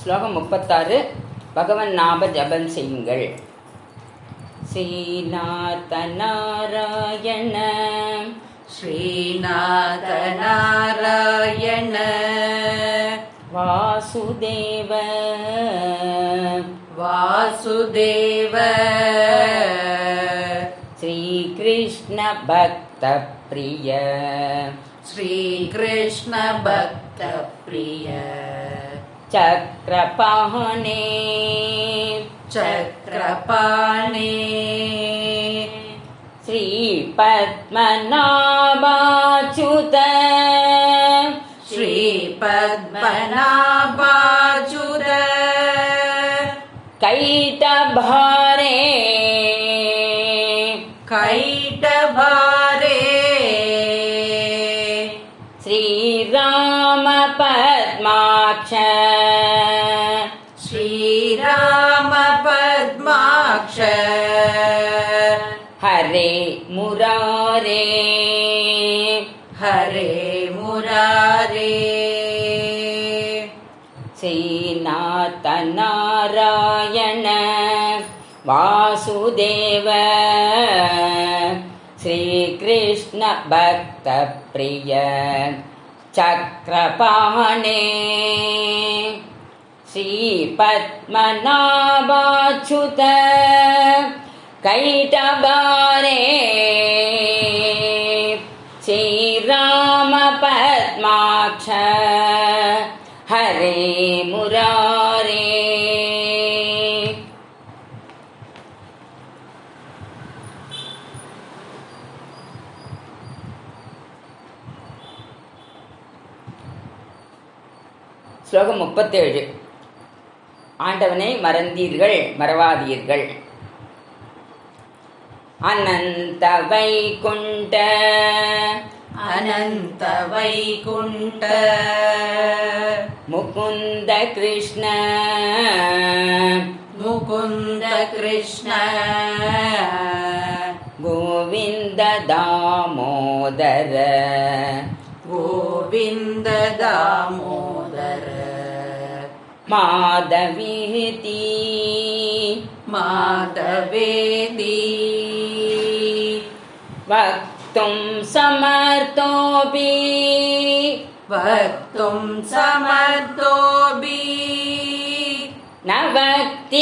ஸ்லோகம் 36. பகவன் நாம ஜபம் செய்யுங்கள். ஸ்ரீநாத நாராயண ஸ்ரீநாத நாராயண வாசுதேவ வாசுதேவ ஸ்ரீகிருஷ்ண பக்த பிரிய ஸ்ரீகிருஷ்ண பக்த பிரிய சக்ரபாணே சக்ரபாணே ஸ்ரீ பத்மநாபாச்சுத ஸ்ரீ பத்மநாபாச்சுத கைடபாரே கைடபாரே ஸ்ரீராம பத்மாக்ஷ ஸ்ரீராம பத்மாக்ஷ ஹரே முராரே ஹரே முராரே ஸ்ரீநாத நாராயண வாசுதேவ ஸ்ரீகிருஷ்ண பக்த பிரிய சக்ரபாணே ஸ்ரீ பத்மநாபாச்சுத கைடபாரே ஸ்ரீராம பத்மாக்ஷ ஹரே முராரே. ஸ்லோகம் 37. ஆண்டவனை மறந்தீர்கள் மறவாதீர்கள். அனந்த வைகுண்ட அனந்த வைகுண்ட முகுந்த கிருஷ்ண முகுந்த கிருஷ்ண கோவிந்த தாமோதர கோவிந்த தாமோதர மாதவீதி மாதவேதி வக்தும் சமர்த்தோபி வக்தும் சமர்த்தோபி நவக்தி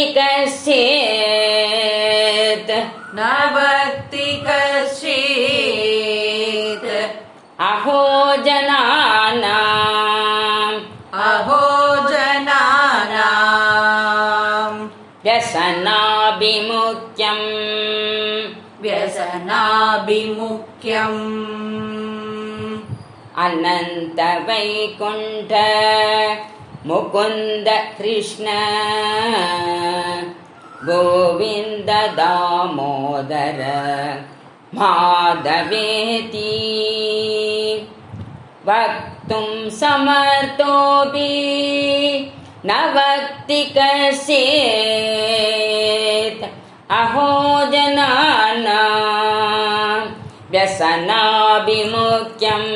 கஸ்யேத் நவக்தி கஸ்யேத் அஹோ ஜனானாம் அஹோ ஜனானாம் व्यसनाभिमुख्यम् व्यसनाभिमुख्यम् अनन्त वैकुण्ठ मुकुन्द कृष्ण गोविन्द दामोदर माधवेति वक्तुं समर्थोऽपि न वक्ति कस्येत् अहो जनानां व्यसनाभिमुख्यम्.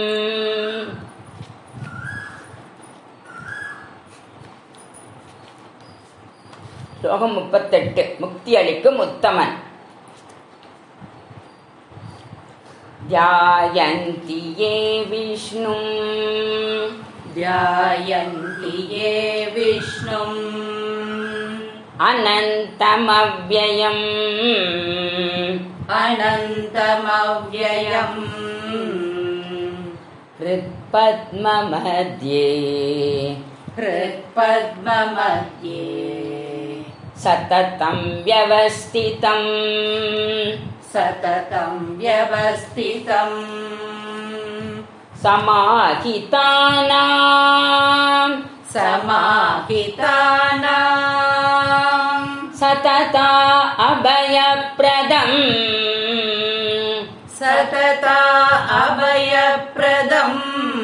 ஸ்லோகம் 38. முக்தி அளிக்கும் உத்தமன். த்யாயந்தி யே விஷ்ணும் ध्यायन्ति ये विष्णुम् अनन्तमव्ययम् अनन्तमव्ययम् हृत्पद्ममध्ये हृत्पद्ममध्ये सततं व्यवस्थितम् सततं व्यवस्थितम् समाहितानां समाहितानां सतता अभयप्रदम् सतता अभयप्रदम्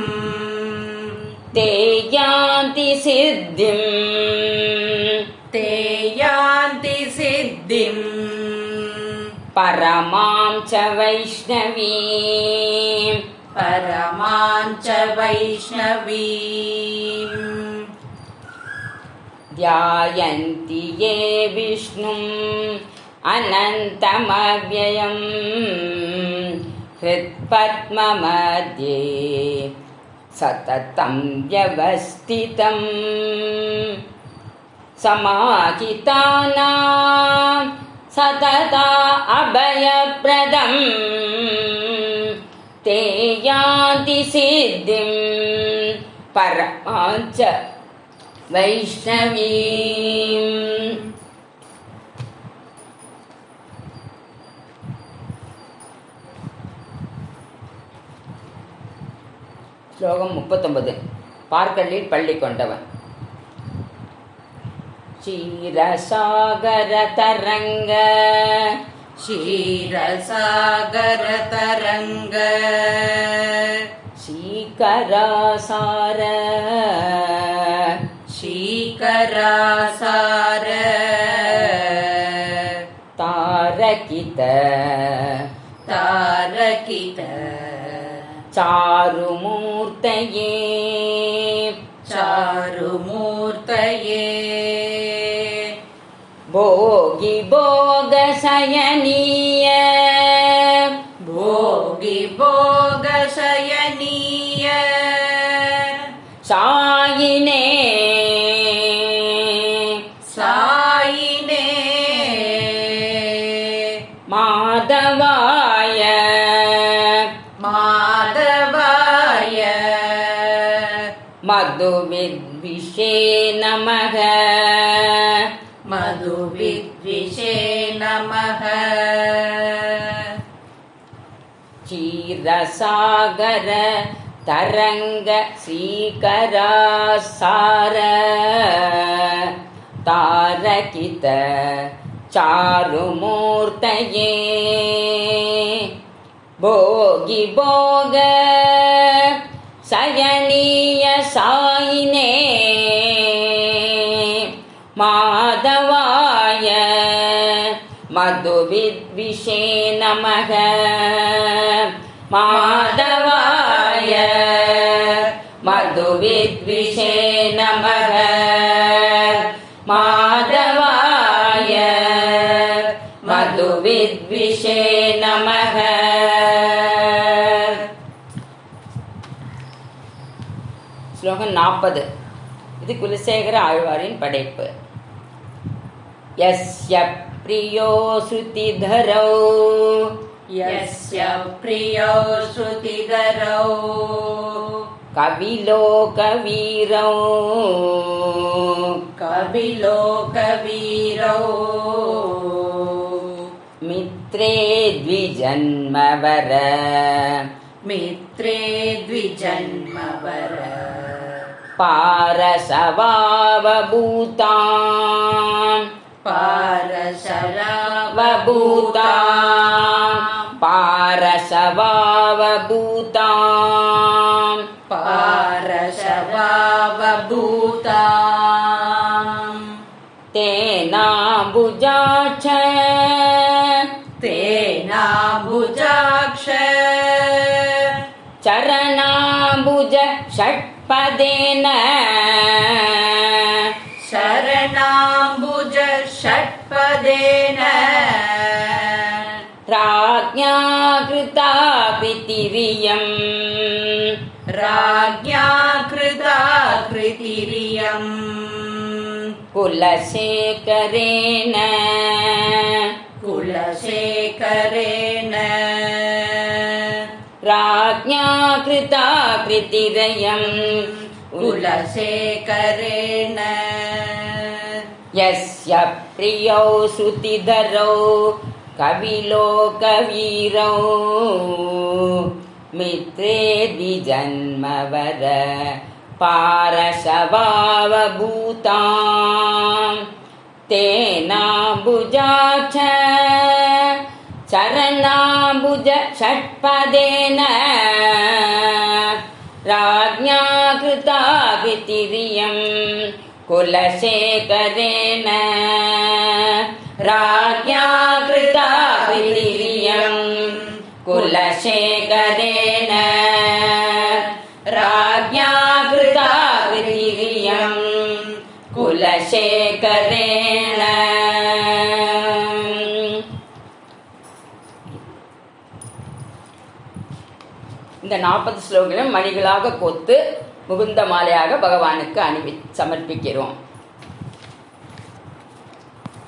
ते यान्ति सिद्धिम् ते यान्ति सिद्धिम् परमां च वैष्णवीम् परमाञ्च वैष्णवीम् ध्यायन्ति ये विष्णुम् अनन्तमव्ययम् हृत्पद्ममध्ये सततं व्यवस्थितम् समाहितानां सतता अभयप्रदम् ते यान्ति सिद्धिं परमाञ्च वैष्णवीम्. ஸ்லோகம் 39. பார்க்கடலில் பள்ளி கொண்டவன். क्षीरसागर तरंग क्षीरसागर तरंग शीकरासार शीकरासार तारकित तारकित चारुमूर्तये चारुमूर्तये भोगि भोगशयनीय भोगि भोगशयनीय सायिने सायिने माधवाय माधवाय मधुविद्विषे नमः मधुविद्विषे नमः. क्षीरसागर तरंग श्रीकरासार तारकित चारुमूर्तये भोगि भोग शयनीय सायिने माधवाय मधुविद्विषे नमः माधवाय मधुविद्विषे नमः माधवाय मधुविद्विषे नमः. ஸ்லோகம் 40. இது குலசேகர ஆழ்வாரின் படைப்பு. यस्य प्रियो श्रुतिधरौ यस्य प्रियो श्रुतिधरौ कविलोकवीरौ कविलोकवीरौ मित्रे द्विजन्मवर मित्रे द्विजन्मवर पारसवावभूतां पारसवावभूतां पारसवावभूतां पारसवावभूतां तेनाम्बुजाक्ष तेनाम्बुजाक्ष चरणाम्बुज षट्पदेन शरणाम्बुज षट्पदेन राज्ञा कृता कृतिरियम् राज्ञा कृता कृतिरियम् कुलशेखरेण कुलशेखरेण राज्ञा कृता कृतिरयम् कुलशेखरेण यस्य प्रियौ श्रुतिधरौ कविलोकवीरौ मित्रे द्विजन्मवर पारसवावभूतां तेनाम्बुजाक्ष चरणाम्बुज षट्पदेन राज्ञा कृता कृतिरियम् कुलशेखरेण राज्ञा कृता कृतिरियम् कुलशेखरेण राज्ञा कृता कृतिरियम् कुलशेखरेण சேகரேன. இந்த 40 ஸ்லோகங்களும் மணிகளாக கோத்து முகுந்த மாலையாக பகவானுக்கு சமர்ப்பிக்கிறோம்.